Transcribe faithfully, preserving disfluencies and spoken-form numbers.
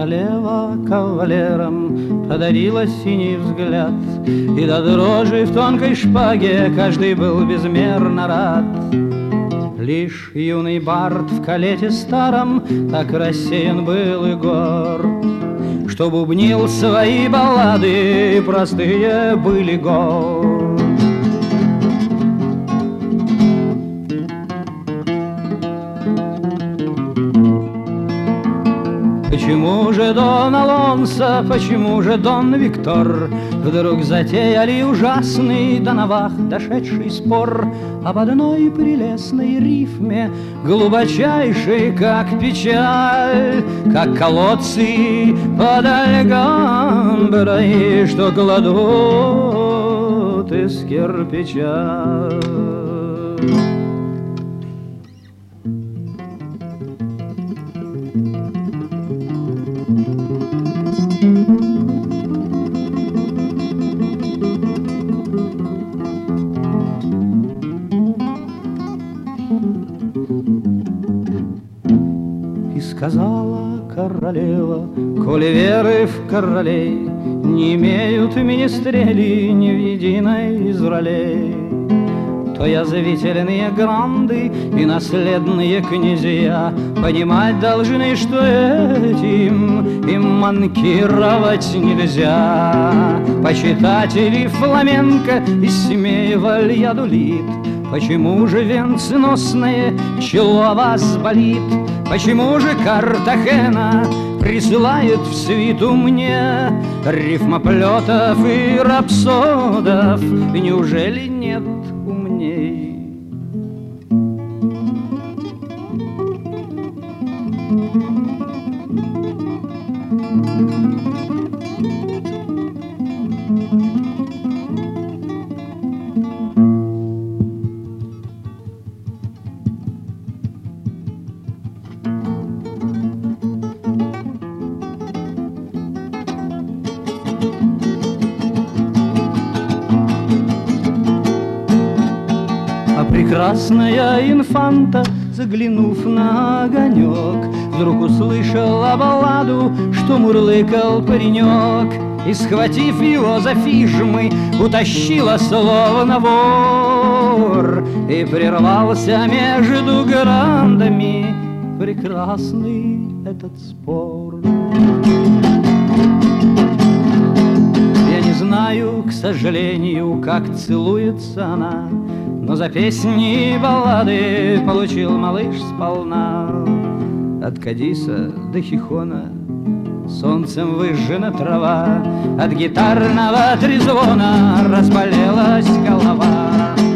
королева кавалерам подарила синий взгляд, и до дрожи в тонкой шпаге каждый был безмерно рад. Лишь юный бард в калете старом так рассеян был и гор, что бубнил свои баллады, простые были гор. Почему же Дон Алонсо, почему же Дон Виктор вдруг затеяли ужасный до новах дошедший спор об одной прелестной рифме, глубочайшей, как печаль, как колодцы под Альгамброй, что кладут из кирпича. И сказала королева: коли веры в королей не имеют министрели ни в единой из ролей, то язвительные гранды и наследные князья понимать должны, что этим им манкировать нельзя. Почитатели фламенко из семей вальядолит, почему же венценосное чело вас болит? Почему же Картахена присылает в свиту мне рифмоплетов и рапсодов? Неужели нет умней? Прекрасная инфанта, заглянув на огонек, вдруг услышала балладу, что мурлыкал паренек, и, схватив его за фижмы, утащила словно вор, и прервался между грандами прекрасный этот спор. Я не знаю, к сожалению, как целуется она, но за песни и баллады получил малыш сполна. От Кадиса до Хихона солнцем выжжена трава, от гитарного трезвона разболелась голова.